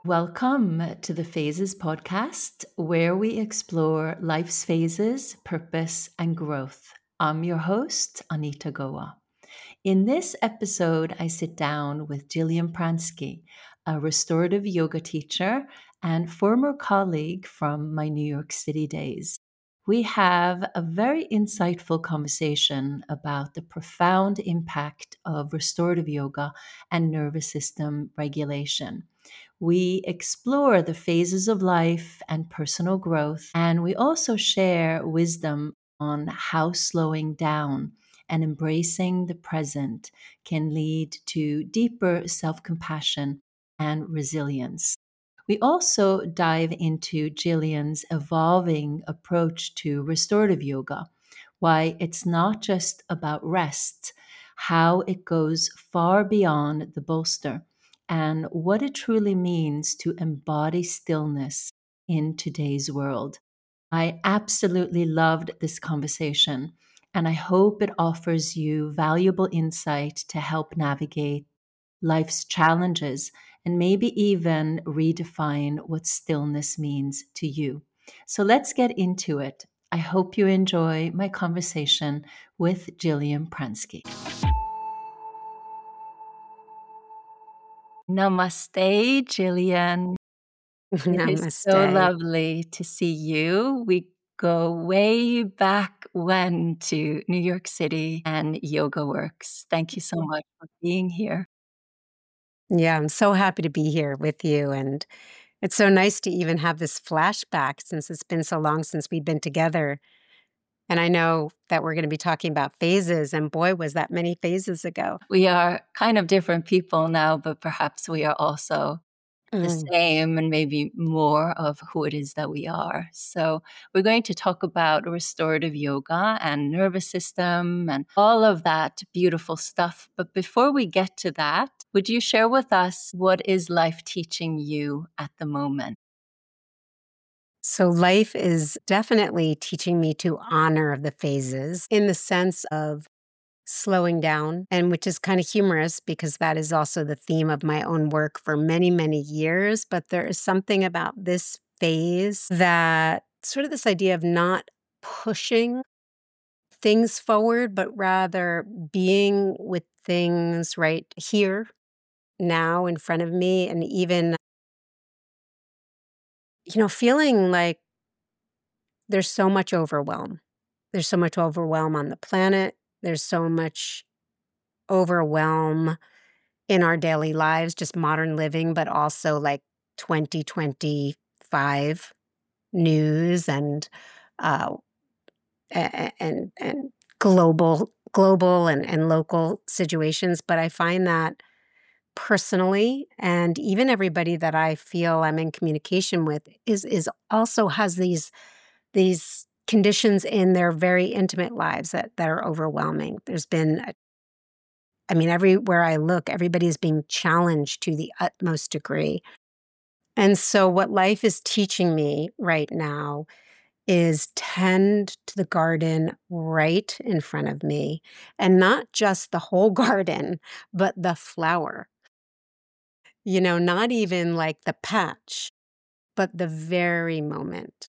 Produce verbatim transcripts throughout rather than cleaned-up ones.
Welcome to the Phases podcast, where we explore life's phases, purpose, and growth. I'm your host, Anita Goa. In this episode, I sit down with Jillian Pransky, a restorative yoga teacher and former colleague from my New York City days. We have a very insightful conversation about the profound impact of restorative yoga and nervous system regulation. We explore the phases of life and personal growth, and we also share wisdom on how slowing down and embracing the present can lead to deeper self compassion and resilience. We also dive into Jillian's evolving approach to restorative yoga, why it's not just about rest, how it goes far beyond the bolster, and what it truly means to embody stillness in today's world. I absolutely loved this conversation, and I hope it offers you valuable insight to help navigate life's challenges and maybe even redefine what stillness means to you. So let's get into it. I hope you enjoy my conversation with Jillian Pransky. Namaste, Jillian. It is so Namaste. lovely to see you. We go way back when to New York City and Yoga Works. Thank you so much for being here. Yeah, I'm so happy to be here with you. And it's so nice to even have this flashback since it's been so long since we've been together. And I know that we're going to be talking about phases. And boy, was that many phases ago. We are kind of different people now, but perhaps we are also the Mm. same and maybe more of who it is that we are. So, we're going to talk about restorative yoga and nervous system and all of that beautiful stuff. But before we get to that, would you share with us what is life teaching you at the moment? So life is definitely teaching me to honor the phases in the sense of slowing down, and which is kind of humorous because that is also the theme of my own work for many, many years. But there is something about this phase that sort of this idea of not pushing things forward, but rather being with things right here, now in front of me, and even, you know, feeling like there's so much overwhelm. There's so much overwhelm on the planet. There's so much overwhelm in our daily lives, just modern living, but also like twenty twenty-five news and uh, a- and and global global and, and local situations. But I find that personally, and even everybody that I feel I'm in communication with is is also has these these conditions in their very intimate lives that that are overwhelming. There's been a I mean, everywhere I look, everybody is being challenged to the utmost degree. And so, what life is teaching me right now is tend to the garden right in front of me, and not just the whole garden, but the flower. You know, not even like the patch, but the very moment.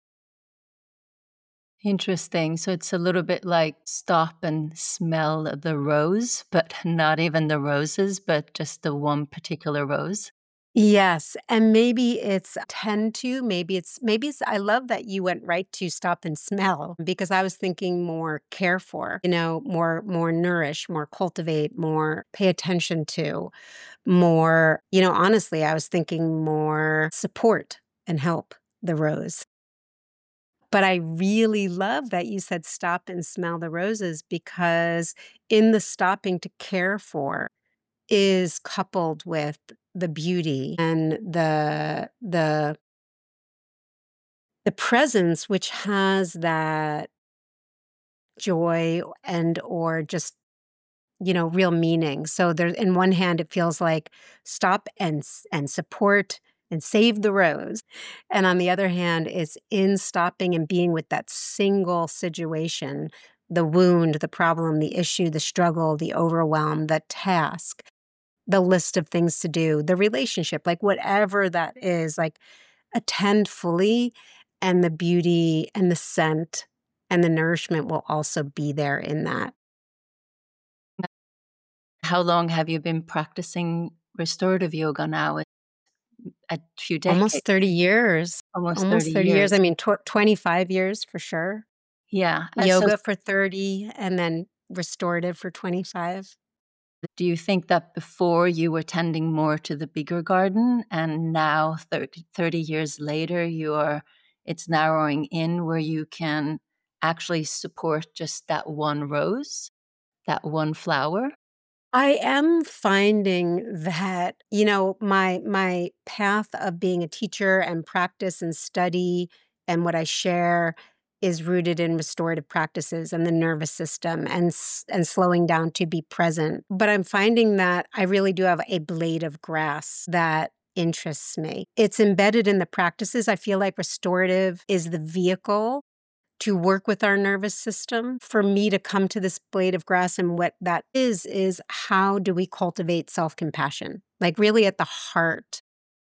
Interesting. So, it's a little bit like stop and smell the rose, but not even the roses, but just the one particular rose. Yes, and maybe it's tend to, maybe it's maybe it's I love that you went right to stop and smell because I was thinking more care for, you know, more more nourish, more cultivate, more pay attention to, more, you know, honestly, I was thinking more support and help the rose. But I really love that you said stop and smell the roses because in the stopping to care for is coupled with the beauty and the the the presence which has that joy and or just, you know, real meaning. So there in one hand it feels like stop and s- and support and save the rose. And on the other hand, it's in stopping and being with that single situation, the wound, the problem, the issue, the struggle, the overwhelm, the task, the list of things to do, the relationship, like whatever that is, like attend fully, and the beauty and the scent and the nourishment will also be there in that. How long have you been practicing restorative yoga now? A few decades, Almost thirty years. almost thirty Almost thirty years. I years. mean, tw- twenty-five years for sure. Yeah. Uh, so Yoga for thirty and then restorative for twenty-five. do you think that before you were tending more to the bigger garden and now thirty, thirty years later you're it's narrowing in where you can actually support just that one rose, that one flower? I am finding that, you know, my my path of being a teacher and practice and study and what I share is rooted in restorative practices and the nervous system and s- and slowing down to be present. But I'm finding that I really do have a blade of grass that interests me. It's embedded in the practices. I feel like restorative is the vehicle to work with our nervous system. For me to come to this blade of grass, and what that is, is how do we cultivate self compassion? Like, really, at the heart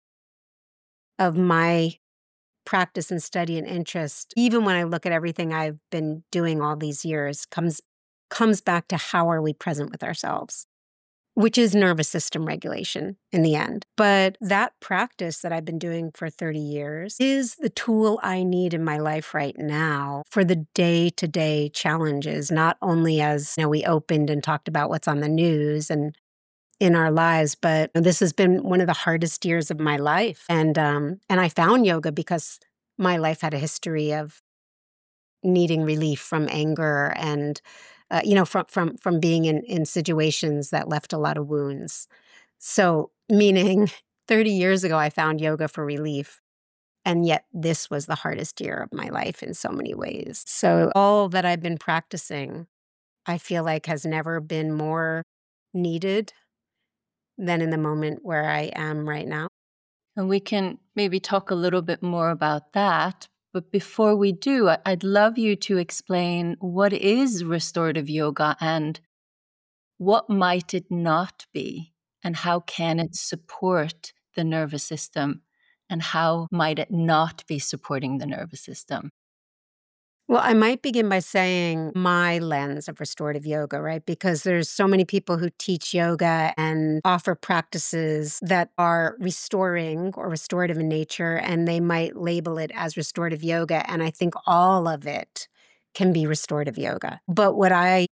of my practice and study and interest, even when I look at everything I've been doing all these years, comes comes back to how are we present with ourselves? Which is nervous system regulation in the end. But that practice that I've been doing for thirty years is the tool I need in my life right now for the day to day challenges, not only as you know, we opened and talked about what's on the news and in our lives, but this has been one of the hardest years of my life. And, um, and I found yoga because my life had a history of needing relief from anger and uh, you know from from from being in in situations that left a lot of wounds. So meaning thirty years ago I found yoga for relief, and yet this was the hardest year of my life in so many ways. So all that I've been practicing, I feel like, has never been more needed than in the moment where I am right now. And we can maybe talk a little bit more about that. But before we do, I- I'd love you to explain what is restorative yoga and what might it not be, and how can it support the nervous system, and how might it not be supporting the nervous system? Well, I might begin by saying my lens of restorative yoga, right? Because there's so many people who teach yoga and offer practices that are restoring or restorative in nature, and they might label it as restorative yoga. And I think all of it can be restorative yoga. But what I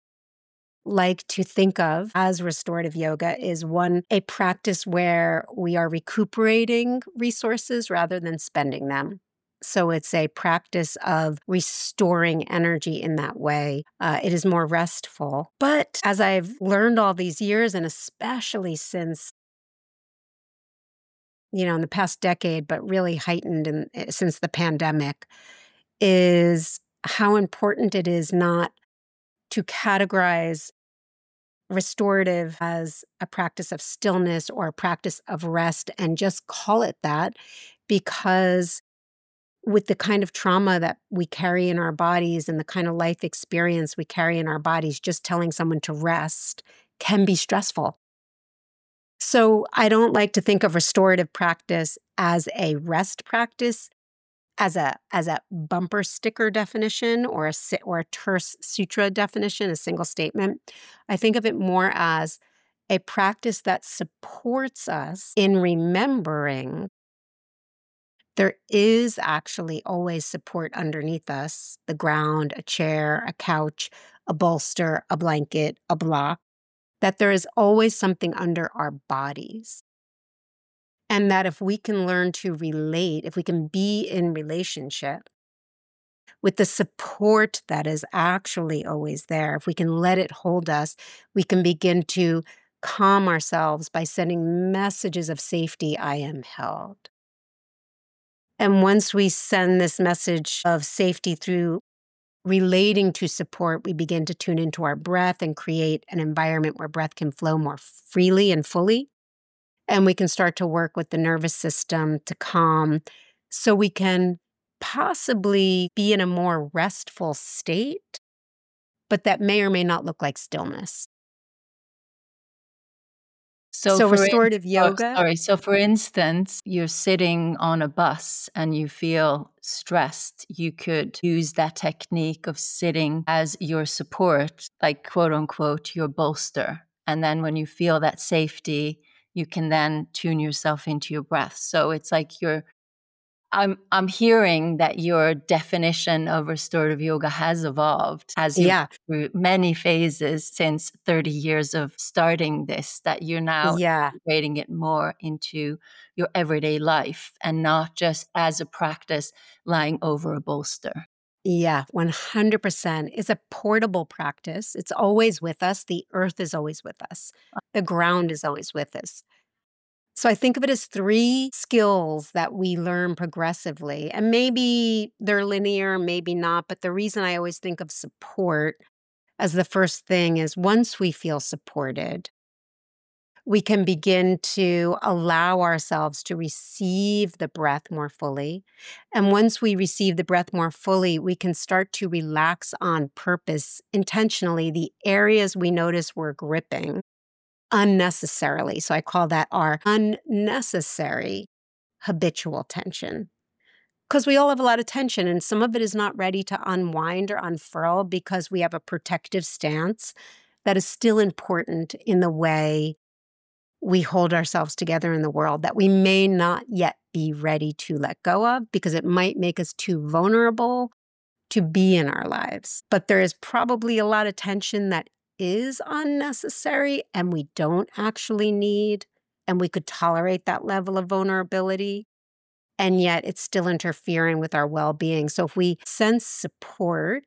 like to think of as restorative yoga is one, a practice where we are recuperating resources rather than spending them. So it's a practice of restoring energy in that way. Uh, it is more restful. But as I've learned all these years, and especially since, you know, in the past decade, but really heightened in, eh, since the pandemic, is how important it is not to categorize restorative as a practice of stillness or a practice of rest and just call it that, because with the kind of trauma that we carry in our bodies and the kind of life experience we carry in our bodies, just telling someone to rest can be stressful. So I don't like to think of restorative practice as a rest practice, as a as a bumper sticker definition, or a si- or a terse sutra definition, a single statement. I think of it more as a practice that supports us in remembering there is actually always support underneath us: the ground, a chair, a couch, a bolster, a blanket, a block, that there is always something under our bodies. And that if we can learn to relate, if we can be in relationship with the support that is actually always there, if we can let it hold us, we can begin to calm ourselves by sending messages of safety. I am held. And once we send this message of safety through relating to support, we begin to tune into our breath and create an environment where breath can flow more freely and fully. And we can start to work with the nervous system to calm, so we can possibly be in a more restful state, but that may or may not look like stillness. So So for in restorative oh, yoga sorry. So for instance, you're sitting on a bus and you feel stressed. You could use that technique of sitting as your support, like quote unquote, your bolster. And then when you feel that safety, you can then tune yourself into your breath. So it's like you're I'm I'm hearing that your definition of restorative yoga has evolved as you've Yeah, through many phases since thirty years of starting this, that you're now yeah, integrating it more into your everyday life and not just as a practice lying over a bolster. yeah, one hundred percent. It's a portable practice. It's always with us. The earth is always with us. The ground is always with us. So I think of it as three skills that we learn progressively, and maybe they're linear, maybe not, but the reason I always think of support as the first thing is once we feel supported, we can begin to allow ourselves to receive the breath more fully. And once we receive the breath more fully, we can start to relax on purpose intentionally the areas we notice we're gripping unnecessarily. So I call that our unnecessary habitual tension. Because we all have a lot of tension, and some of it is not ready to unwind or unfurl because we have a protective stance that is still important in the way we hold ourselves together in the world that we may not yet be ready to let go of because it might make us too vulnerable to be in our lives. But there is probably a lot of tension that is unnecessary and we don't actually need, and we could tolerate that level of vulnerability. And yet it's still interfering with our well being. So if we sense support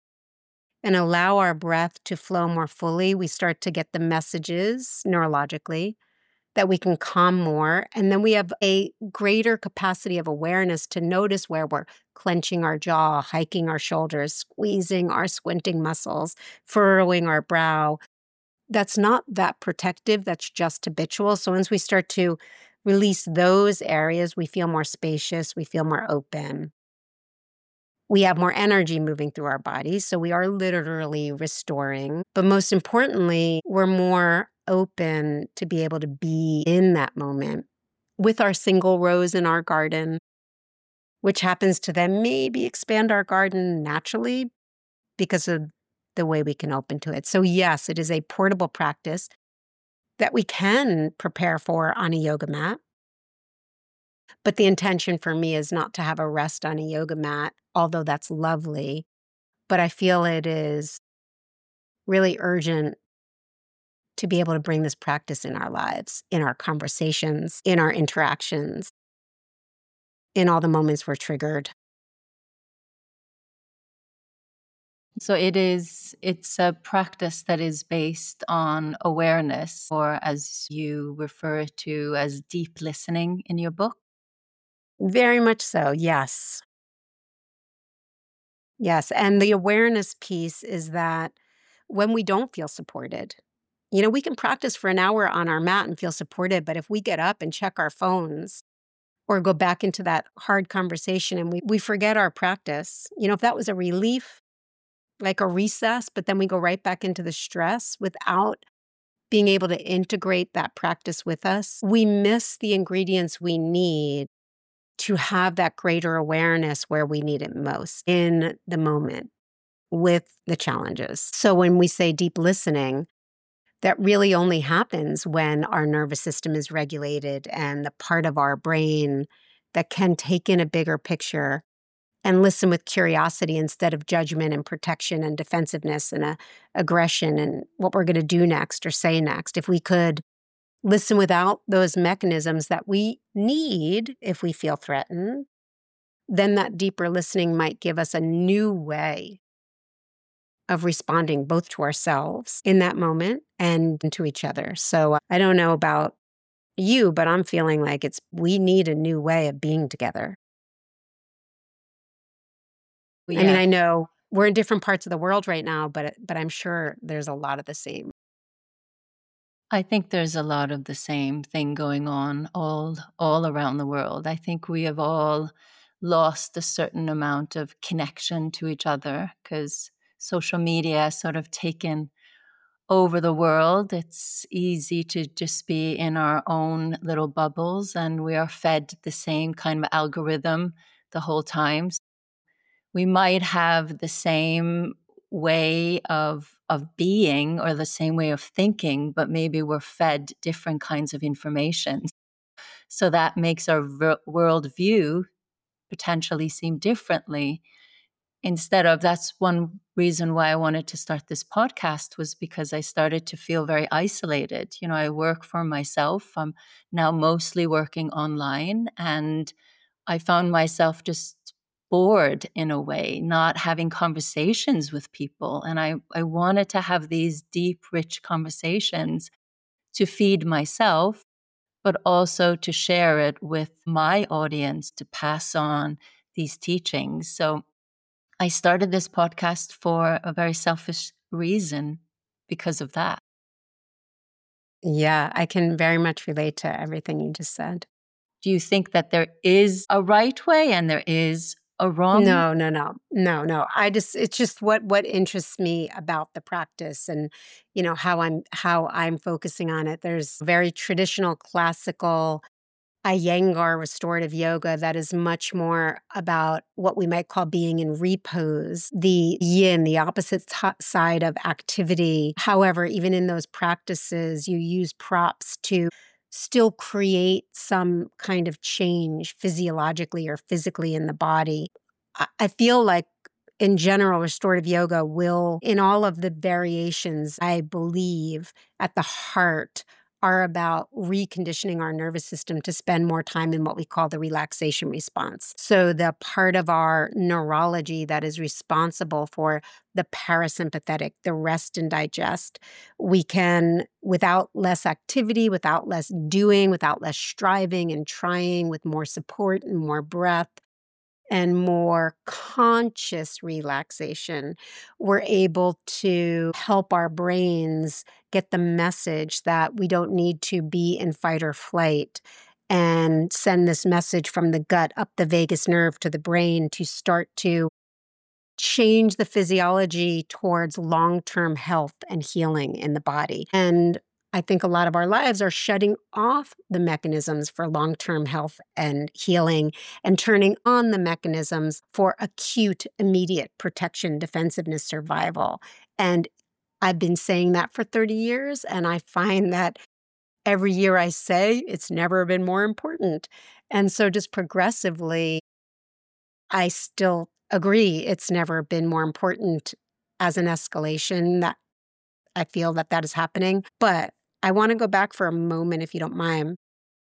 and allow our breath to flow more fully, we start to get the messages neurologically that we can calm more. And then we have a greater capacity of awareness to notice where we're clenching our jaw, hiking our shoulders, squeezing our squinting muscles, furrowing our brow. That's not that protective, that's just habitual. So once we start to release those areas, we feel more spacious, we feel more open. We have more energy moving through our bodies. So we are literally restoring. But most importantly, we're more open to be able to be in that moment with our single rose in our garden, which happens to then maybe expand our garden naturally because of the way we can open to it. So, yes, it is a portable practice that we can prepare for on a yoga mat. But the intention for me is not to have a rest on a yoga mat, although that's lovely. But I feel it is really urgent to be able to bring this practice in our lives, in our conversations, in our interactions, in all the moments we're triggered. So it is it's a practice that is based on awareness, or as you refer to as deep listening in your book. Very much so, yes. Yes, and the awareness piece is that when we don't feel supported, you know, we can practice for an hour on our mat and feel supported, but if we get up and check our phones or go back into that hard conversation and we we forget our practice, you know, if that was a relief, like a recess, but then we go right back into the stress without being able to integrate that practice with us, we miss the ingredients we need to have that greater awareness where we need it most in the moment with the challenges. So when we say deep listening, that really only happens when our nervous system is regulated and the part of our brain that can take in a bigger picture and listen with curiosity instead of judgment and protection and defensiveness and uh, aggression and what we're going to do next or say next. If we could listen without those mechanisms that we need if we feel threatened, then that deeper listening might give us a new way of responding both to ourselves in that moment and to each other. So uh, I don't know about you, but I'm feeling like it's we need a new way of being together. I mean, Yeah. I know we're in different parts of the world right now, but it- but I'm sure there's a lot of the same. I think there's a lot of the same thing going on all all around the world. I think we have all lost a certain amount of connection to each other because social media has sort of taken over the world. It's easy to just be in our own little bubbles, and we are fed the same kind of algorithm the whole time. We might have the same way of of being or the same way of thinking, but maybe we're fed different kinds of information. So that makes our ver- worldview potentially seem differently. Instead of, that's one reason why I wanted to start this podcast, was because I started to feel very isolated. You know, I work for myself. I'm now mostly working online, and I found myself just bored in a way, not having conversations with people. And I, I wanted to have these deep, rich conversations to feed myself, but also to share it with my audience, to pass on these teachings. So I started this podcast for a very selfish reason because of that. Yeah, I can very much relate to everything you just said. Do you think that there is a right way and there is a wrong? No, no, no. No, no. I just it's just what what interests me about the practice, and you know how I'm how I'm focusing on it. There's very traditional classical Iyengar restorative yoga that is much more about what we might call being in repose, the yin, the opposite t- side of activity. However, even in those practices, you use props to still create some kind of change physiologically or physically in the body. I, I feel like in general, restorative yoga will, in all of the variations, I believe at the heart are about reconditioning our nervous system to spend more time in what we call the relaxation response. So, the part of our neurology that is responsible for the parasympathetic, the rest and digest, we can, without less activity, without less doing, without less striving and trying, with more support and more breath and more conscious relaxation, we're able to help our brains get the message that we don't need to be in fight or flight, and send this message from the gut up the vagus nerve to the brain to start to change the physiology towards long-term health and healing in the body. And I think a lot of our lives are shutting off the mechanisms for long-term health and healing and turning on the mechanisms for acute, immediate protection, defensiveness, survival. And I've been saying that for thirty years, and I find that every year I say it's never been more important. And so just progressively, I still agree it's never been more important as an escalation that I feel that that is happening. But I want to go back for a moment, if you don't mind.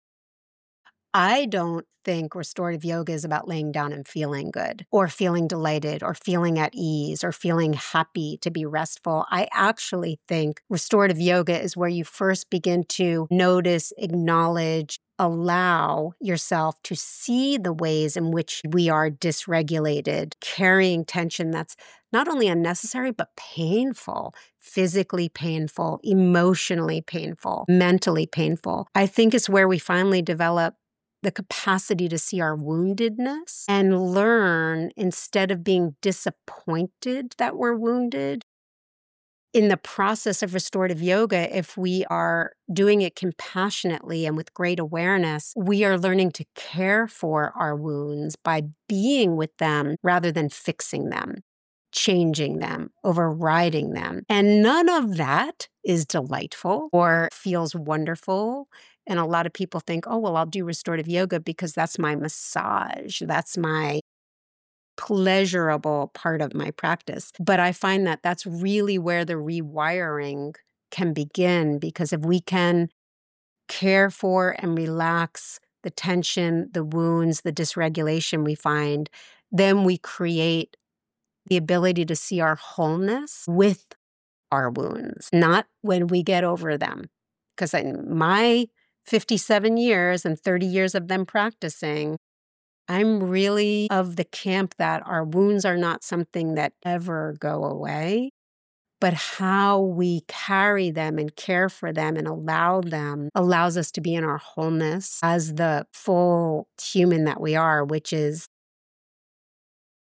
I don't think restorative yoga is about laying down and feeling good or feeling delighted or feeling at ease or feeling happy to be restful. I actually think restorative yoga is where you first begin to notice, acknowledge, allow yourself to see the ways in which we are dysregulated, carrying tension that's not only unnecessary, but painful, physically painful, emotionally painful, mentally painful. I think it's where we finally develop the capacity to see our woundedness and learn, instead of being disappointed that we're wounded, in the process of restorative yoga, if we are doing it compassionately and with great awareness, we are learning to care for our wounds by being with them rather than fixing them, changing them, overriding them. And none of that is delightful or feels wonderful. And a lot of people think, oh, well, I'll do restorative yoga because that's my massage. That's my pleasurable part of my practice. But I find that that's really where the rewiring can begin, because if we can care for and relax the tension, the wounds, the dysregulation we find, then we create the ability to see our wholeness with our wounds, not when we get over them. Because in my fifty-seven years and thirty years of them practicing, I'm really of the camp that our wounds are not something that ever go away, but how we carry them and care for them and allow them allows us to be in our wholeness as the full human that we are, which is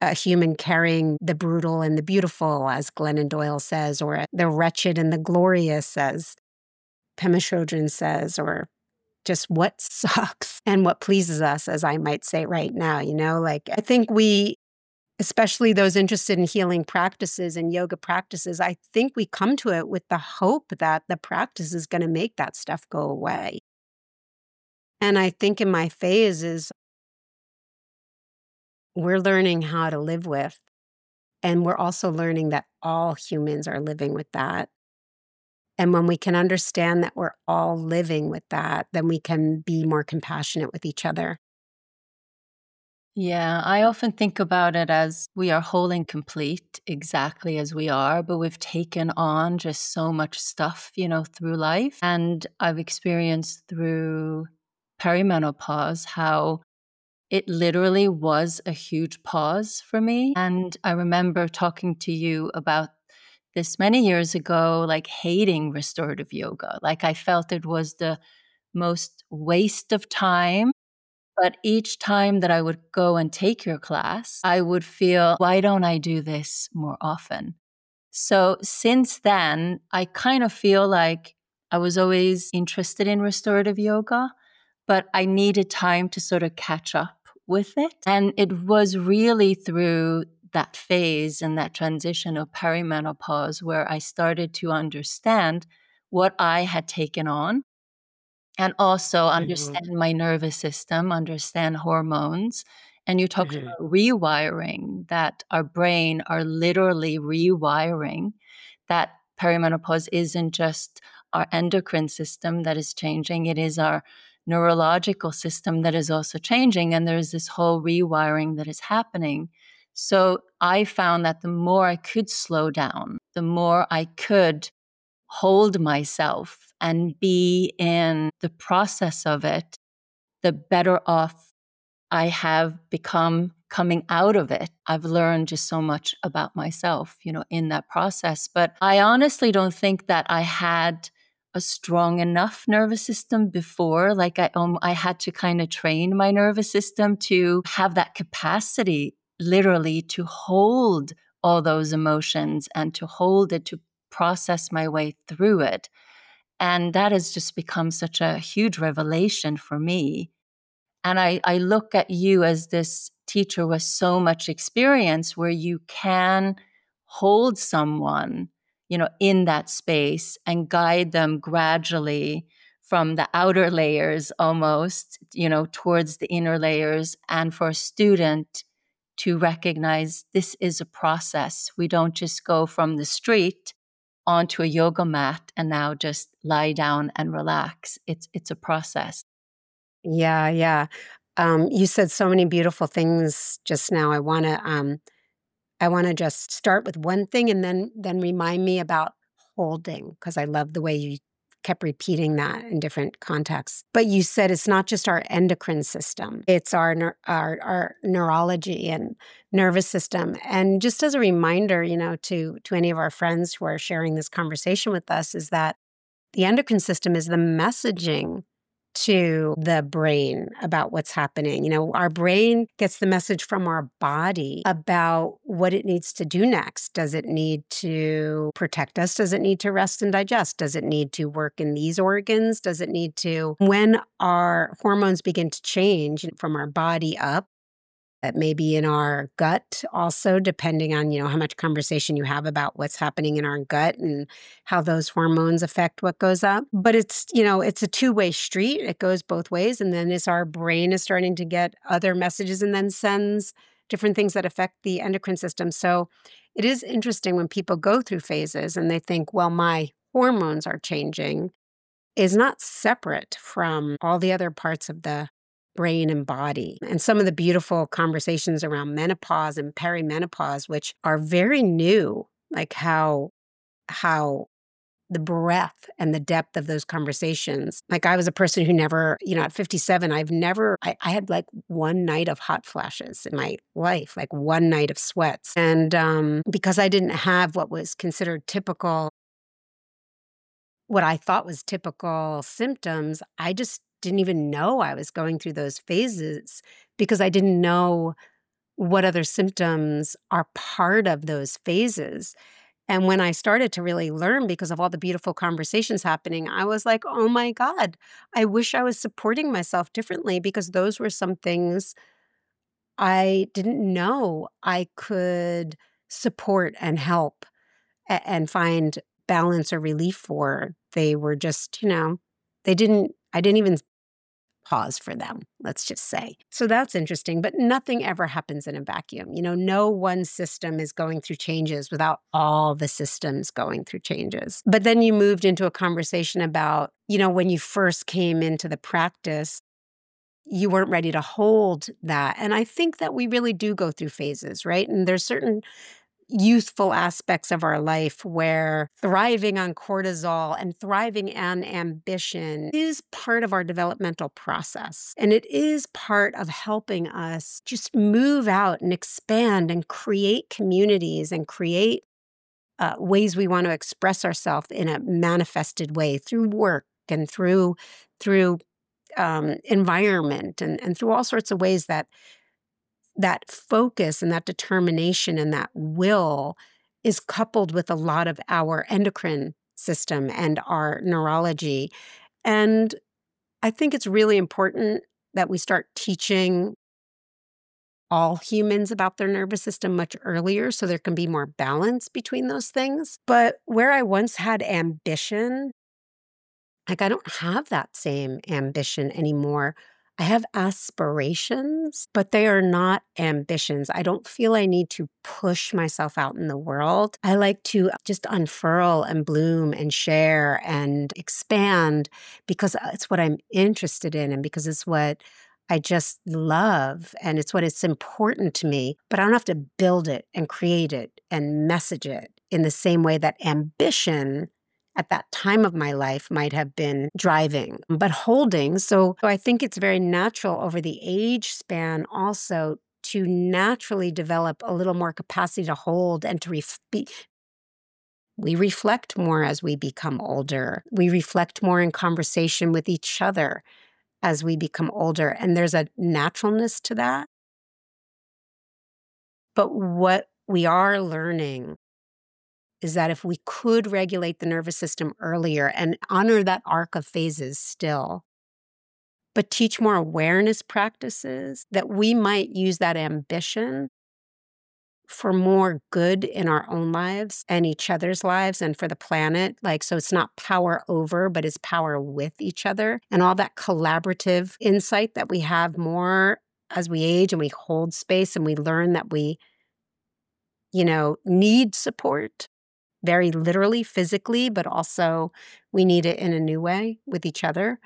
a human carrying the brutal and the beautiful, as Glennon Doyle says, or the wretched and the glorious, as Pema Chodron says, or just what sucks and what pleases us, as I might say right now. You know, like I think we, especially those interested in healing practices and yoga practices, I think we come to it with the hope that the practice is going to make that stuff go away. And I think in my phases, we're learning how to live with, and we're also learning that all humans are living with that. And when we can understand that we're all living with that, then we can be more compassionate with each other. Yeah, I often think about it as we are whole and complete exactly as we are, but we've taken on just so much stuff, you know, through life. And I've experienced through perimenopause how it literally was a huge pause for me. And I remember talking to you about this many years ago, like hating restorative yoga. Like I felt it was the most waste of time. But each time that I would go and take your class, I would feel, why don't I do this more often? So since then, I kind of feel like I was always interested in restorative yoga, but I needed time to sort of catch up with it. And it was really through that phase and that transition of perimenopause where I started to understand what I had taken on and also Mhm, understand my nervous system, understand hormones. And you talked mhm, about rewiring, that our brain are literally rewiring, that perimenopause isn't just our endocrine system that is changing, it is our neurological system that is also changing. And there's this whole rewiring that is happening. So I found that the more I could slow down, the more I could hold myself and be in the process of it, the better off I have become coming out of it. I've learned just so much about myself, you know, in that process. But I honestly don't think that I had a strong enough nervous system before. Like I, um, I had to kind of train my nervous system to have that capacity, literally, to hold all those emotions and to hold it, to process my way through it. And that has just become such a huge revelation for me. And I, I look at you as this teacher with so much experience where you can hold someone, you know, in that space and guide them gradually from the outer layers almost, you know, towards the inner layers. And for a student to recognize this is a process. We don't just go from the street onto a yoga mat and now just lie down and relax. It's it's a process. yeah, yeah. Um, you said so many beautiful things just now. I wanna, um I wanna just start with one thing and then then remind me about holding, because I love the way you kept repeating that in different contexts. But you said it's not just our endocrine system, it's our neur our our neurology and nervous system. And just as a reminder, you know, to to any of our friends who are sharing this conversation with us, is that the endocrine system is the messaging to the brain about what's happening. You know, our brain gets the message from our body about what it needs to do next. Does it need to protect us? Does it need to rest and digest? Does it need to work in these organs? Does it need to, when our hormones begin to change from our body up, that may be in our gut also, depending on, you know, how much conversation you have about what's happening in our gut and how those hormones affect what goes up. But it's, you know, it's a two-way street. It goes both ways. And then as our brain is starting to get other messages and then sends different things that affect the endocrine system. So it is interesting when people go through phases and they think, well, my hormones are changing, is not separate from all the other parts of the brain and body. And some of the beautiful conversations around menopause and perimenopause, which are very new, like how how the breadth and the depth of those conversations. Like I was a person who never, you know, at fifty-seven, I've never, I, I had like one night of hot flashes in my life, like one night of sweats. And um, because I didn't have what was considered typical, what I thought was typical symptoms, I just didn't even know I was going through those phases because I didn't know what other symptoms are part of those phases. And when I started to really learn because of all the beautiful conversations happening, I was like, oh my God, I wish I was supporting myself differently because those were some things I didn't know I could support and help a- and find balance or relief for. They were just, you know, they didn't, I didn't even pause for them, let's just say. So that's interesting, but nothing ever happens in a vacuum. You know, no one system is going through changes without all the systems going through changes. But then you moved into a conversation about, you know, when you first came into the practice, you weren't ready to hold that. And I think that we really do go through phases, right? And there's certain youthful aspects of our life where thriving on cortisol and thriving on ambition is part of our developmental process. And it is part of helping us just move out and expand and create communities and create uh, ways we want to express ourselves in a manifested way through work and through through um, environment and, and through all sorts of ways that that focus and that determination and that will is coupled with a lot of our endocrine system and our neurology. And I think it's really important that we start teaching all humans about their nervous system much earlier so there can be more balance between those things. But where I once had ambition, like, I don't have that same ambition anymore. I have aspirations, but they are not ambitions. I don't feel I need to push myself out in the world. I like to just unfurl and bloom and share and expand because it's what I'm interested in and because it's what I just love and it's what it's important to me. But I don't have to build it and create it and message it in the same way that ambition at that time of my life might have been driving, but holding. So I think it's very natural over the age span also to naturally develop a little more capacity to hold and to ref- be. We reflect more as we become older. We reflect more in conversation with each other as we become older. And there's a naturalness to that. But what we are learning is that if we could regulate the nervous system earlier and honor that arc of phases still, but teach more awareness practices, that we might use that ambition for more good in our own lives and each other's lives and for the planet. Like, so it's not power over, but it's power with each other and all that collaborative insight that we have more as we age and we hold space and we learn that we, you know, need support very literally, physically, but also we need it in a new way with each other,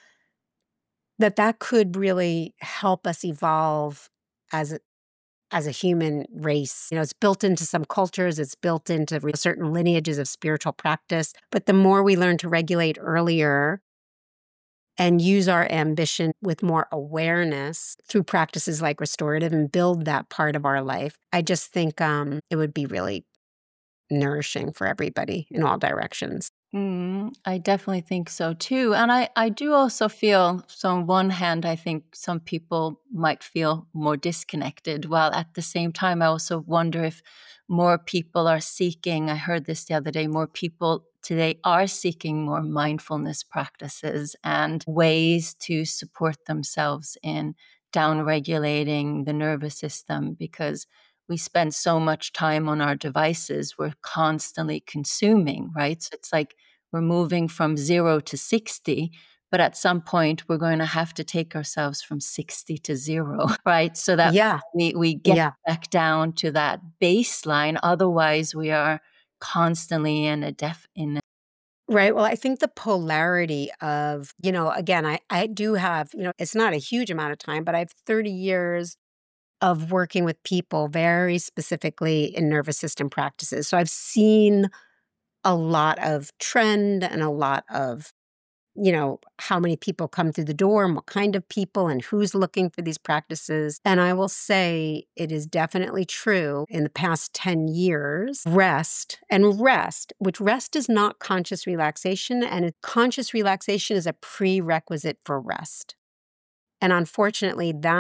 that that could really help us evolve as a, as a human race. You know, it's built into some cultures, it's built into re- certain lineages of spiritual practice. But the more we learn to regulate earlier and use our ambition with more awareness through practices like restorative and build that part of our life, I just think um, it would be really nourishing for everybody in all directions. Mm, I definitely think so too. And I, I do also feel, so on one hand, I think some people might feel more disconnected, while at the same time, I also wonder if more people are seeking, I heard this the other day, more people today are seeking more mindfulness practices and ways to support themselves in down regulating the nervous system because we spend so much time on our devices. We're constantly consuming, right? So it's like we're moving from zero to sixty, but at some point we're going to have to take ourselves from sixty to zero, right? So that Yeah. we, we get Yeah. back down to that baseline. Otherwise, we are constantly in a def in. Right. Well, I think the polarity of, you know, again, I, I do have, you know, it's not a huge amount of time, but I have thirty years of working with people very specifically in nervous system practices. So I've seen a lot of trend and a lot of, you know, how many people come through the door and what kind of people and who's looking for these practices. And I will say it is definitely true in the past ten years, rest and rest, which rest is not conscious relaxation, and conscious relaxation is a prerequisite for rest. And unfortunately, that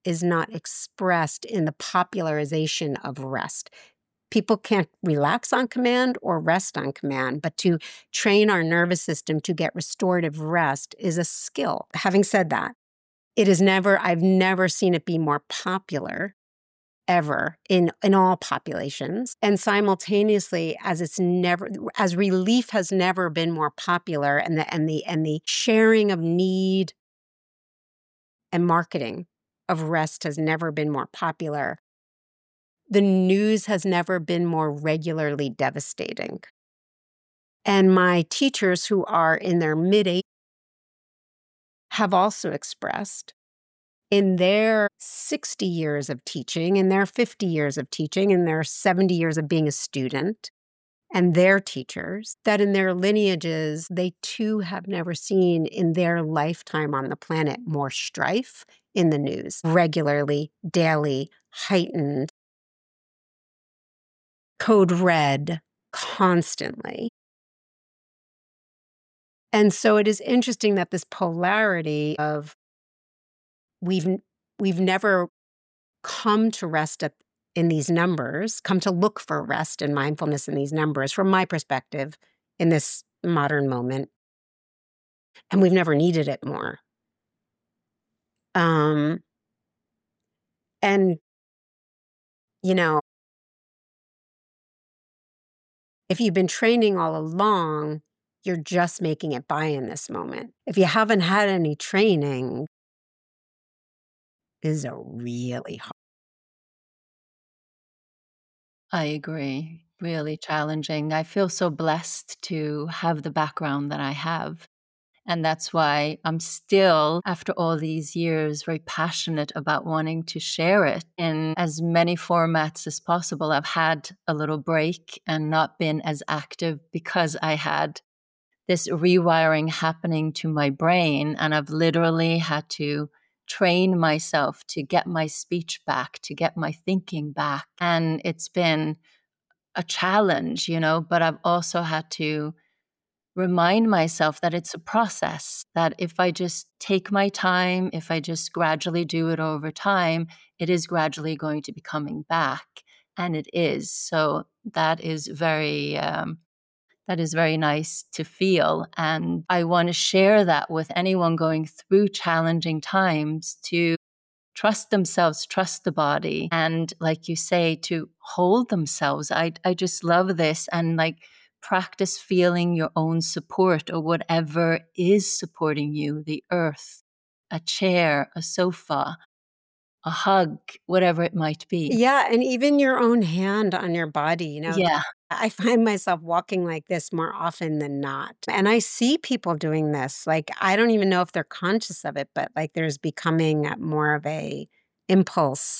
is not expressed in the popularization of rest. People can't relax on command or rest on command, but to train our nervous system to get restorative rest is a skill. Having said that, it is never, I've never seen it be more popular ever in, in all populations. And simultaneously, as it's never, as relief has never been more popular, and the, and the, and the sharing of need and marketing of rest has never been more popular, the news has never been more regularly devastating. And my teachers who are in their mid-eighties have also expressed in their sixty years of teaching, in their fifty years of teaching, in their seventy years of being a student, and their teachers, that in their lineages, they too have never seen in their lifetime on the planet more strife in the news, regularly, daily, heightened, code red, constantly. And so it is interesting that this polarity of we've we've never come to rest at, in these numbers, come to look for rest and mindfulness in these numbers, from my perspective, in this modern moment, and we've never needed it more. Um, and you know, if you've been training all along, you're just making it by in this moment. If you haven't had any training, is a really hard. I agree. Really challenging. I feel so blessed to have the background that I have. And that's why I'm still, after all these years, very passionate about wanting to share it in as many formats as possible. I've had a little break and not been as active because I had this rewiring happening to my brain. And I've literally had to train myself to get my speech back, to get my thinking back. And it's been a challenge, you know, but I've also had to remind myself that it's a process, that if I just take my time, if I just gradually do it over time, it is gradually going to be coming back. And it is. So that is very, um, that is very nice to feel. And I want to share that with anyone going through challenging times, to trust themselves, trust the body. And like you say, to hold themselves. I, I just love this. And like, practice feeling your own support, or whatever is supporting you, the earth, a chair, a sofa, a hug, whatever it might be. Yeah, and even your own hand on your body, you know. Yeah. I find myself walking like this more often than not. And I see people doing this. Like, I don't even know if they're conscious of it, but like there's becoming more of a impulse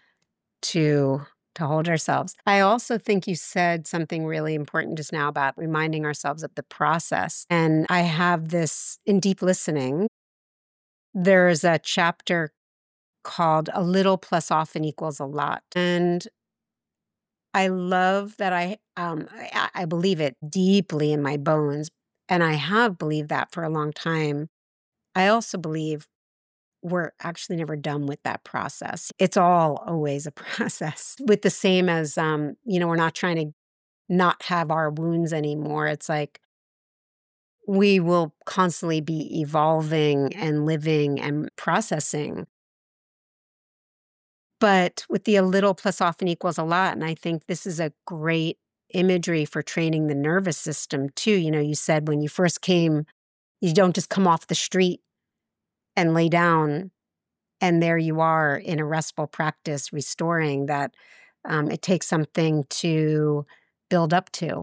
to to hold ourselves. I also think you said something really important just now about reminding ourselves of the process. And I have this in Deep Listening. There's a chapter called A Little Plus Often Equals a Lot. And I love that I um I, I believe it deeply in my bones. And I have believed that for a long time. I also believe we're actually never done with that process. It's all always a process. With the same as um, you know, we're not trying to not have our wounds anymore. It's like we will constantly be evolving and living and processing. But with the a little plus often equals a lot, and I think this is a great imagery for training the nervous system too. You know, you said when you first came, you don't just come off the street and lay down, and there you are in a restful practice restoring that. Um, it takes something to build up to.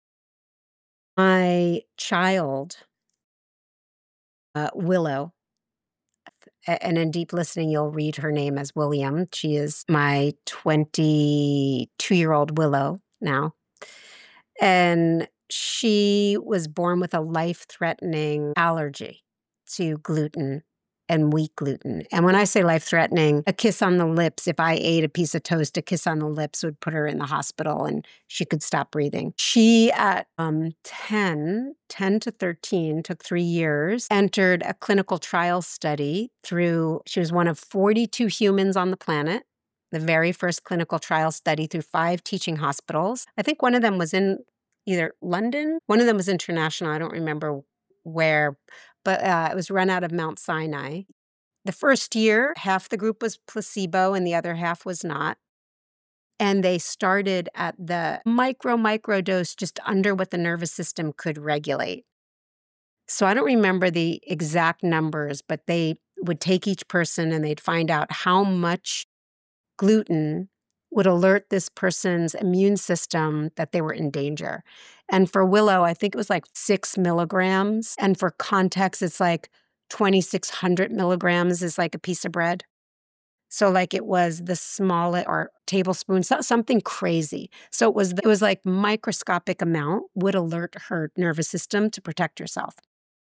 My child, uh, Willow, a- and in Deep Listening, you'll read her name as William. She is my twenty-two-year-old Willow now. And she was born with a life-threatening allergy to gluten and wheat gluten. And when I say life-threatening, a kiss on the lips, if I ate a piece of toast, a kiss on the lips would put her in the hospital and she could stop breathing. She, at um, ten, ten to thirteen, took three years, entered a clinical trial study through, she was one of forty-two humans on the planet, the very first clinical trial study through five teaching hospitals. I think one of them was in either London, one of them was international, I don't remember where, but uh, it was run out of Mount Sinai. The first year, half the group was placebo and the other half was not. And they started at the micro, micro dose just under what the nervous system could regulate. So I don't remember the exact numbers, but they would take each person and they'd find out how much gluten would alert this person's immune system that they were in danger. And for Willow, I think it was like six milligrams. And for context, it's like twenty-six hundred milligrams is like a piece of bread. So like it was the smallest, or tablespoon, so- something crazy. So it was, it was like microscopic amount would alert her nervous system to protect herself.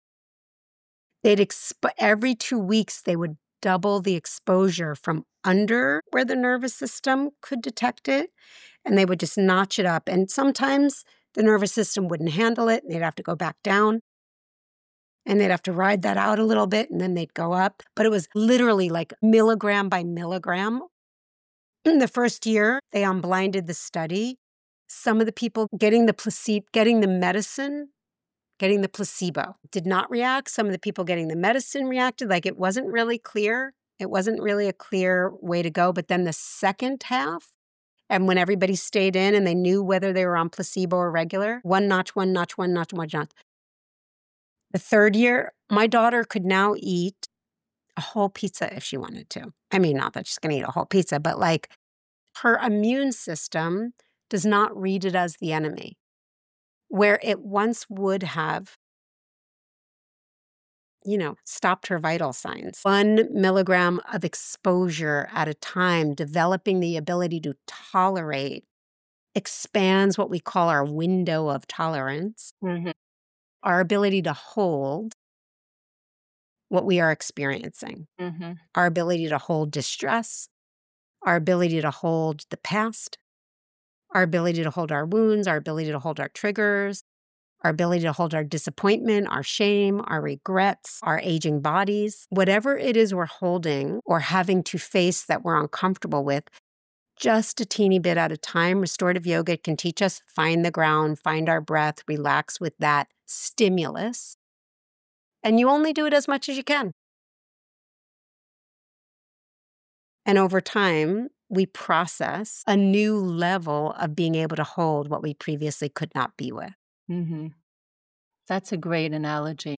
They'd exp- every two weeks, they would double the exposure from under where the nervous system could detect it, and they would just notch it up. And sometimes the nervous system wouldn't handle it, and they'd have to go back down, and they'd have to ride that out a little bit, and then they'd go up. But it was literally like milligram by milligram. In the first year, they unblinded the study. Some of the people getting the placebo, getting the medicine, getting the placebo did not react. Some of the people getting the medicine reacted. Like it wasn't really clear. It wasn't really a clear way to go. But then the second half, and when everybody stayed in and they knew whether they were on placebo or regular, one notch, one notch, one notch, one notch. The third year, my daughter could now eat a whole pizza if she wanted to. I mean, not that she's going to eat a whole pizza, but like her immune system does not read it as the enemy, where it once would have, you know, stopped her vital signs. One milligram of exposure at a time, developing the ability to tolerate, expands what we call our window of tolerance, Mhm. our ability to hold what we are experiencing, Mhm. our ability to hold distress, our ability to hold the past, our ability to hold our wounds, our ability to hold our triggers, our ability to hold our disappointment, our shame, our regrets, our aging bodies, whatever it is we're holding or having to face that we're uncomfortable with, just a teeny bit at a time. Restorative yoga can teach us find the ground, find our breath, relax with that stimulus. And you only do it as much as you can. And over time, we process a new level of being able to hold what we previously could not be with. Mhm. That's a great analogy.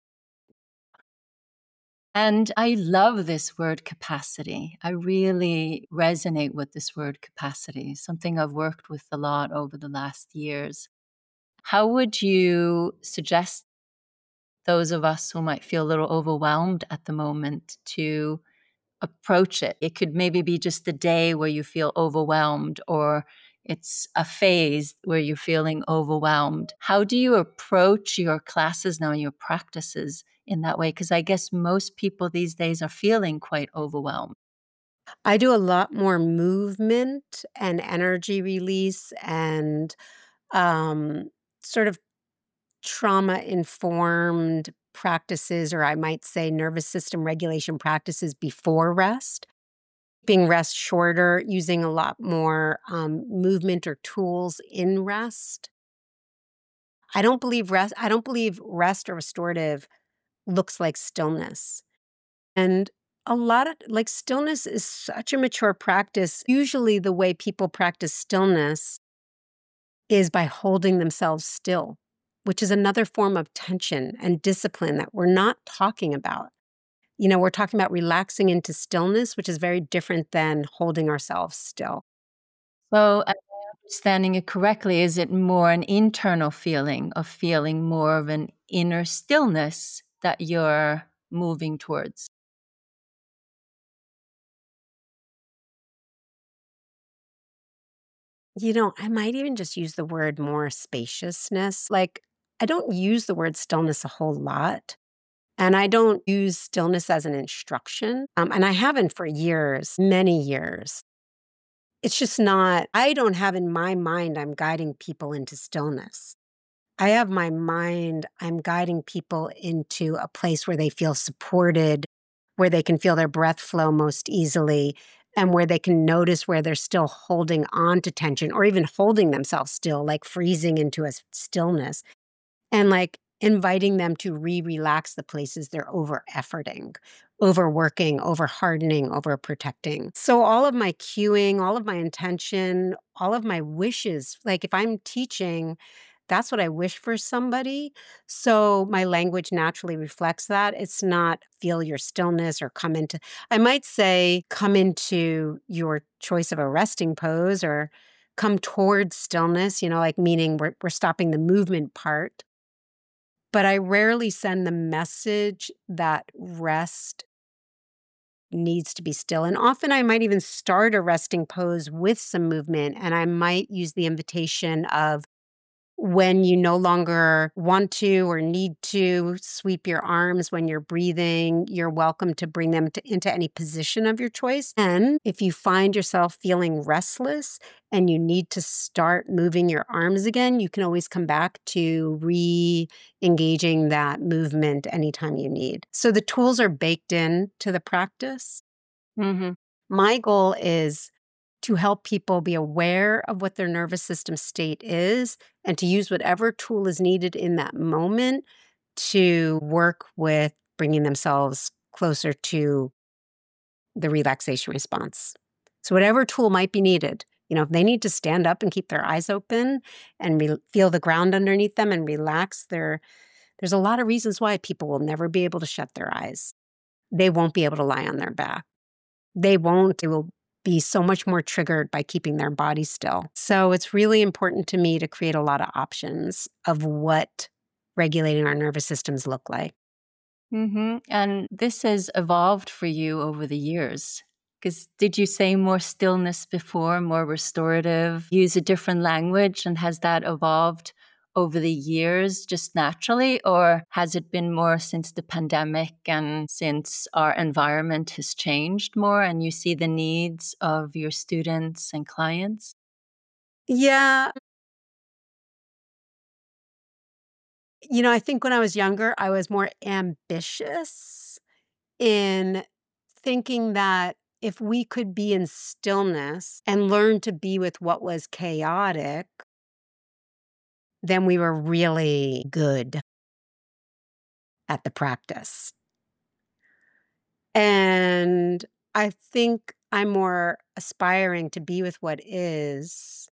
And I love this word capacity. I really resonate with this word capacity, something I've worked with a lot over the last years. How would you suggest those of us who might feel a little overwhelmed at the moment to approach it? It could maybe be just a day where you feel overwhelmed, or it's a phase where you're feeling overwhelmed. How do you approach your classes now and your practices in that way? Because I guess most people these days are feeling quite overwhelmed. I do a lot more movement and energy release and um, sort of trauma informed practices, or I might say nervous system regulation practices before rest. Keeping rest shorter, using a lot more um, movement or tools in rest. I don't believe rest, I don't believe rest or restorative looks like stillness. And a lot of like stillness is such a mature practice. Usually, the way people practice stillness is by holding themselves still, which is another form of tension and discipline that we're not talking about. You know, we're talking about relaxing into stillness, which is very different than holding ourselves still. So, am I understanding it correctly? Is it more an internal feeling of feeling more of an inner stillness that you're moving towards? You know, I might even just use the word more spaciousness. Like, I don't use the word stillness a whole lot. And I don't use stillness as an instruction. Um, and I haven't for years, many years. It's just not, I don't have in my mind, I'm guiding people into stillness. I have my mind, I'm guiding people into a place where they feel supported, where they can feel their breath flow most easily, and where they can notice where they're still holding on to tension or even holding themselves still, like freezing into a s- stillness, and like inviting them to re-relax the places they're over efforting, overworking, over hardening, over protecting. So all of my cueing, all of my intention, all of my wishes, like if I'm teaching, that's what I wish for somebody. So my language naturally reflects that. It's not feel your stillness or come into, I might say, come into your choice of a resting pose or come towards stillness, you know, like meaning we're, we're stopping the movement part. But I rarely send the message that rest needs to be still. And often I might even start a resting pose with some movement, and I might use the invitation of when you no longer want to or need to sweep your arms when you're breathing, you're welcome to bring them to, into any position of your choice. And if you find yourself feeling restless and you need to start moving your arms again, you can always come back to re engaging that movement anytime you need. So the tools are baked in to the practice. Mm-hmm. My goal is to help people be aware of what their nervous system state is and to use whatever tool is needed in that moment to work with bringing themselves closer to the relaxation response. So, whatever tool might be needed, you know, if they need to stand up and keep their eyes open and re- feel the ground underneath them and relax, their, there's a lot of reasons why people will never be able to shut their eyes. They won't be able to lie on their back. They won't. They will be so much more triggered by keeping their body still. So it's really important to me to create a lot of options of what regulating our nervous systems look like. Mm-hmm. And this has evolved for you over the years. Because did you say more stillness before, more restorative, use a different language? And has that evolved over the years just naturally? Or has it been more since the pandemic and since our environment has changed more and you see the needs of your students and clients? Yeah. You know, I think when I was younger, I was more ambitious in thinking that if we could be in stillness and learn to be with what was chaotic, then we were really good at the practice. And I think I'm more aspiring to be with what is.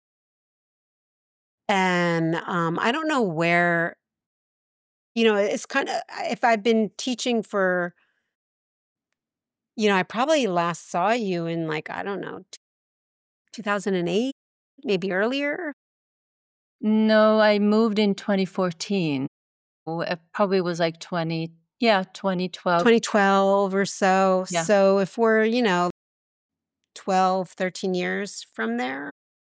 And um, I don't know where, you know, it's kind of, if I've been teaching for, you know, I probably last saw you in like, I don't know, t- two thousand eight, maybe earlier, No, I moved in twenty fourteen. Oh, it probably was like twenty, yeah, twenty twelve. twenty twelve or so. Yeah. So if we're, you know, twelve, thirteen years from there,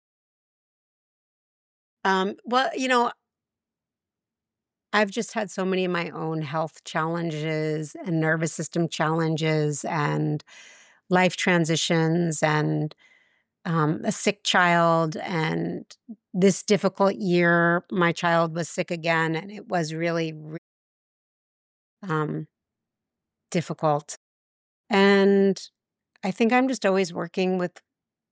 um, well, you know, I've just had so many of my own health challenges and nervous system challenges and life transitions and um, a sick child. And this difficult year, my child was sick again, and it was really, re- um, difficult. And I think I'm just always working with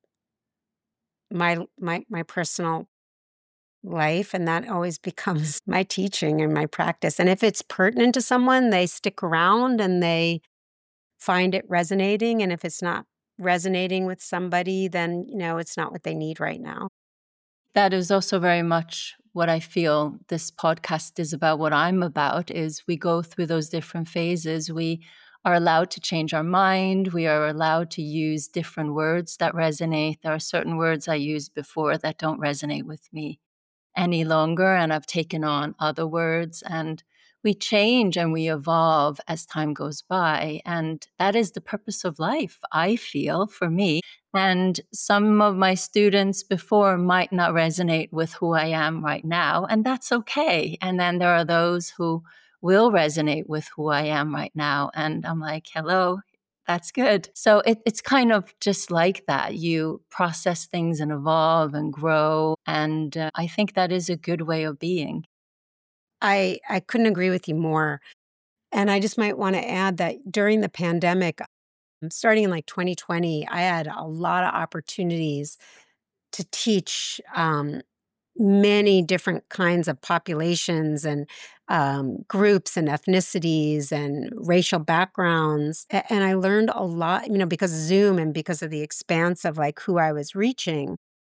my my my personal life, and that always becomes my teaching and my practice. And if it's pertinent to someone, they stick around and they find it resonating, and if it's not resonating with somebody, then, you know, it's not what they need right now. That is also very much what I feel this podcast is about. What I'm about is we go through those different phases. We are allowed to change our mind. We are allowed to use different words that resonate. There are certain words I used before that don't resonate with me any longer, and I've taken on other words, and we change and we evolve as time goes by, and that is the purpose of life, I feel, for me. And some of my students before might not resonate with who I am right now, and that's okay. And then there are those who will resonate with who I am right now. And I'm like, hello, that's good. So it, it's kind of just like that. You process things and evolve and grow. And uh, I think that is a good way of being. I I couldn't agree with you more. And I just might want to add that during the pandemic, um, starting in like twenty twenty, I had a lot of opportunities to teach um, many different kinds of populations and um, groups and ethnicities and racial backgrounds. A- And I learned a lot, you know, because of Zoom and because of the expanse of like who I was reaching.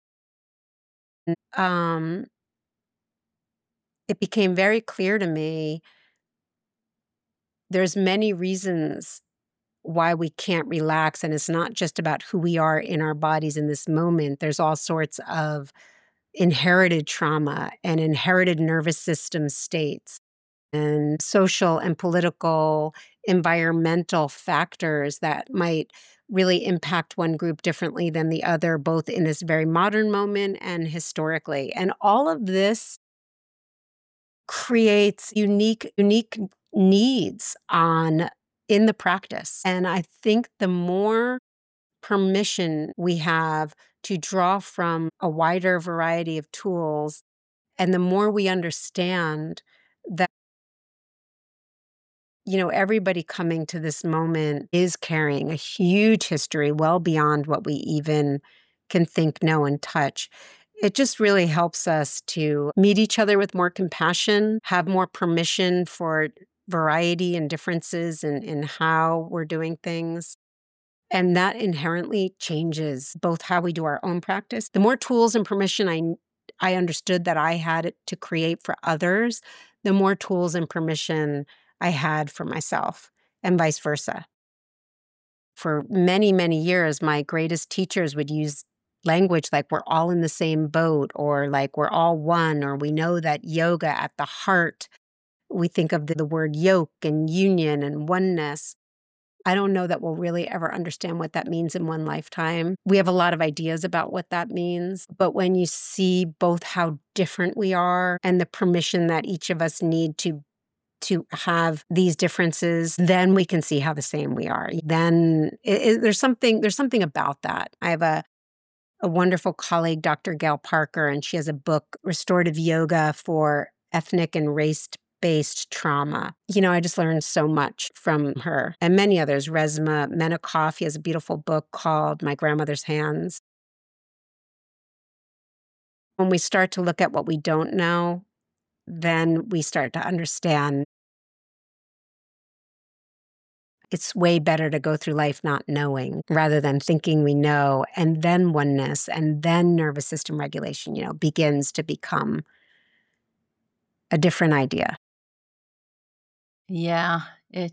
Um, it became very clear to me there's many reasons why we can't relax, and it's not just about who we are in our bodies in this moment. There's all sorts of inherited trauma and inherited nervous system states and social and political, environmental factors that might really impact one group differently than the other, both in this very modern moment and historically. And all of this creates unique unique needs on in the practice. And I think the more permission we have to draw from a wider variety of tools, and the more we understand that, you know, everybody coming to this moment is carrying a huge history well beyond what we even can think, know, and touch. It just really helps us to meet each other with more compassion, have more permission for variety and differences in, in how we're doing things. And that inherently changes both how we do our own practice. The more tools and permission I I understood that I had it to create for others, the more tools and permission I had for myself, and vice versa. For many, many years, my greatest teachers would use language like we're all in the same boat, or like we're all one, or we know that yoga at the heart, we think of the, the word yoke and union and oneness. I don't know that we'll really ever understand what that means in one lifetime. We have a lot of ideas about what that means, but when you see both how different we are and the permission that each of us need to to have these differences, then we can see how the same we are. Then it, it- there's something there's something about that. I have a a wonderful colleague, Doctor Gail Parker, and she has a book, Restorative Yoga for Ethnic and Race Based Trauma. You know, I just learned so much from her and many others. Resma Menikoff, he has a beautiful book called My Grandmother's Hands. When we start to look at what we don't know, then we start to understand it's way better to go through life not knowing rather than thinking we know. And then oneness and then nervous system regulation, you know, begins to become a different idea. Yeah, it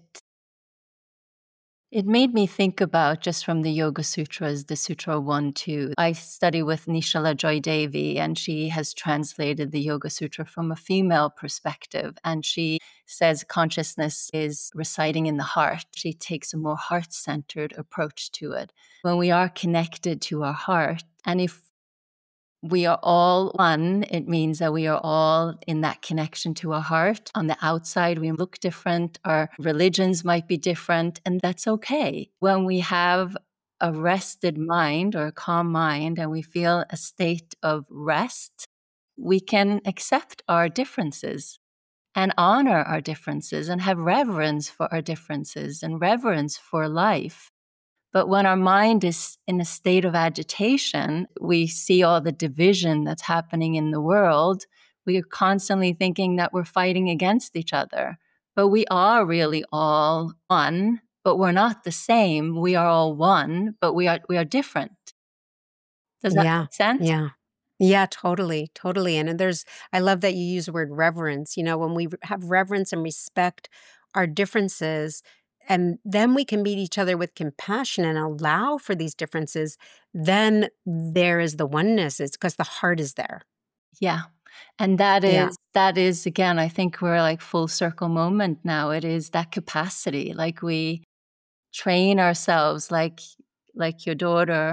It made me think about, just from the Yoga Sutras, the Sutra one, two. I study with Nishala Joy Devi, and she has translated the Yoga Sutra from a female perspective. And she says consciousness is residing in the heart. She takes a more heart centered approach to it. When we are connected to our heart, and if we are all one, it means that we are all in that connection to our heart. On the outside, we look different, our religions might be different, and that's okay. When we have a rested mind or a calm mind and we feel a state of rest, we can accept our differences and honor our differences and have reverence for our differences and reverence for life. But when our mind is in a state of agitation, we see all the division that's happening in the world. We are constantly thinking that we're fighting against each other. But we are really all one, but we're not the same. We are all one, but we are we are different. Does that Yeah. make sense? Yeah. Yeah, totally, totally. And, and there's, I love that you use the word reverence. You know, when we have reverence and respect our differences, and then we can meet each other with compassion and allow for these differences, then there is the oneness. It's because the heart is there. Yeah. And that Yeah. is that is again, I think we're like full circle moment now. It is that capacity. Like we train ourselves like like your daughter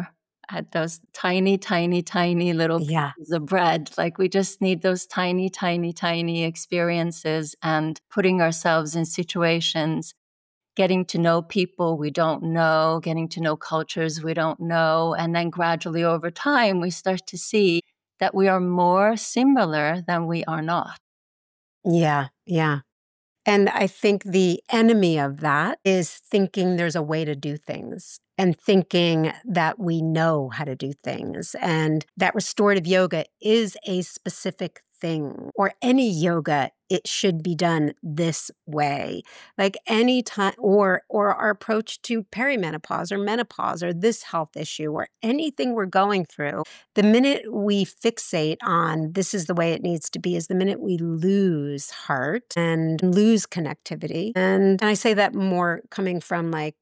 at those tiny, tiny, tiny little Yeah. pieces of bread. Like we just need those tiny, tiny, tiny experiences and putting ourselves in situations, getting to know people we don't know, getting to know cultures we don't know. And then gradually over time, we start to see that we are more similar than we are not. Yeah. Yeah. And I think the enemy of that is thinking there's a way to do things and thinking that we know how to do things and that restorative yoga is a specific thing or any yoga, it should be done this way. Like any time or or our approach to perimenopause or menopause or this health issue or anything we're going through, the minute we fixate on this is the way it needs to be is the minute we lose heart and lose connectivity. And, and I say that more coming from like,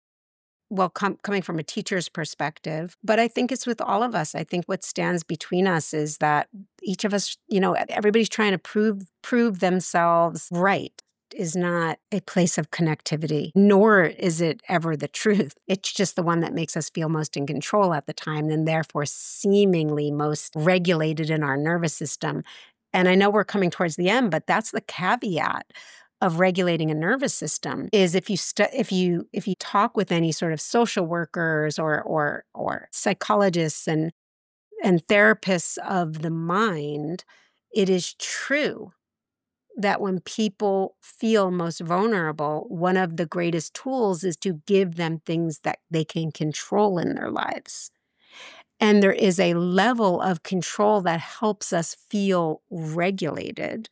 well, com- coming from a teacher's perspective, but I think it's with all of us. I think what stands between us is that each of us, you know, everybody's trying to prove prove themselves right is not a place of connectivity, nor is it ever the truth. It's just the one that makes us feel most in control at the time and therefore seemingly most regulated in our nervous system. And I know we're coming towards the end, but that's the caveat of regulating a nervous system is if you stu- if you if you talk with any sort of social workers or or or psychologists and and therapists of the mind, it is true that when people feel most vulnerable, one of the greatest tools is to give them things that they can control in their lives. And there is a level of control that helps us feel regulated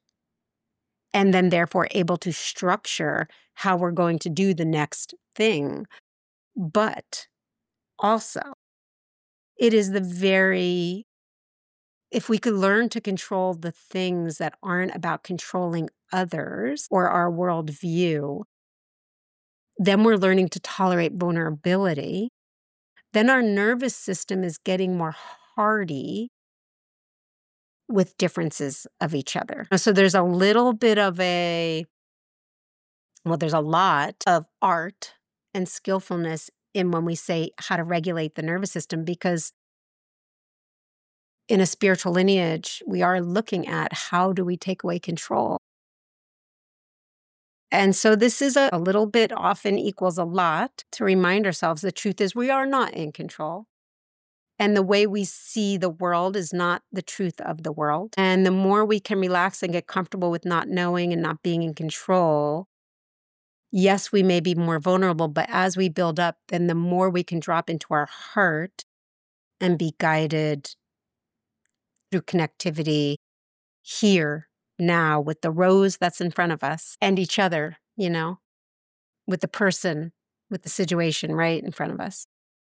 and then therefore able to structure how we're going to do the next thing. But also, it is the very, if we could learn to control the things that aren't about controlling others or our worldview, then we're learning to tolerate vulnerability. Then our nervous system is getting more hardy with differences of each other. So there's a little bit of a, well, there's a lot of art and skillfulness in when we say how to regulate the nervous system, because in a spiritual lineage, we are looking at how do we take away control. And so this is a, a little bit often equals a lot to remind ourselves the truth is we are not in control. And the way we see the world is not the truth of the world. And the more we can relax and get comfortable with not knowing and not being in control, yes, we may be more vulnerable, but as we build up, then the more we can drop into our heart and be guided through connectivity here, now, with the rose that's in front of us and each other, you know, with the person, with the situation right in front of us.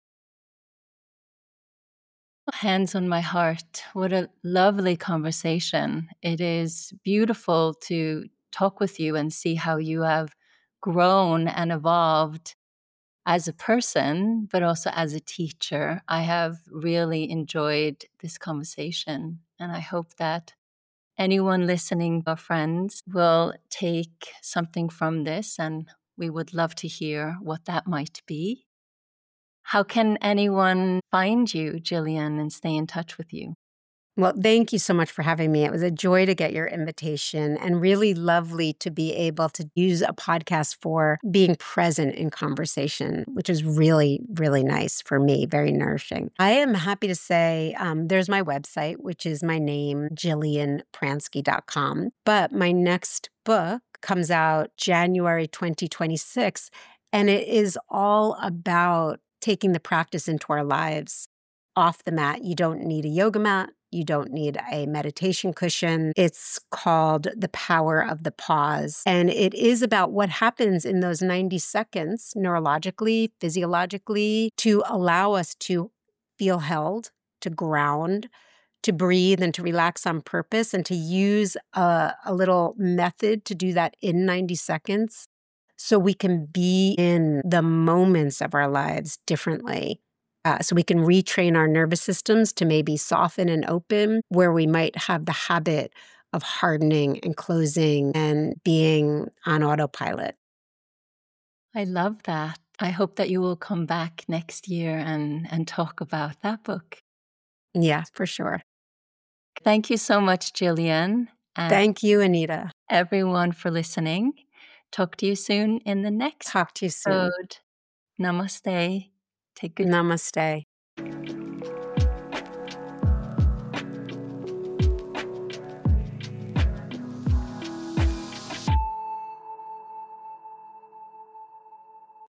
Hands on my heart. What a lovely conversation. It is beautiful to talk with you and see how you have grown and evolved as a person, but also as a teacher. I have really enjoyed this conversation, and I hope that anyone listening, our friends, will take something from this, and we would love to hear what that might be. How can anyone find you, Gillian, and stay in touch with you? Well, thank you so much for having me. It was a joy to get your invitation and really lovely to be able to use a podcast for being present in conversation, which is really, really nice for me, very nourishing. I am happy to say um, there's my website, which is my name, Gillian Pransky dot com. But my next book comes out January twenty twenty-six, and it is all about taking the practice into our lives off the mat. You don't need a yoga mat. You don't need a meditation cushion. It's called The Power of the Pause. And it is about what happens in those ninety seconds, neurologically, physiologically, to allow us to feel held, to ground, to breathe, and to relax on purpose, and to use a, a little method to do that in ninety seconds so we can be in the moments of our lives differently. Uh, so we can retrain our nervous systems to maybe soften and open where we might have the habit of hardening and closing and being on autopilot. I love that. I hope that you will come back next year and, and talk about that book. Yeah, for sure. Thank you so much, Gillian. And Thank you, Anita. everyone for listening. Talk to you soon in the next Talk to you soon. episode. Namaste. Take good Namaste.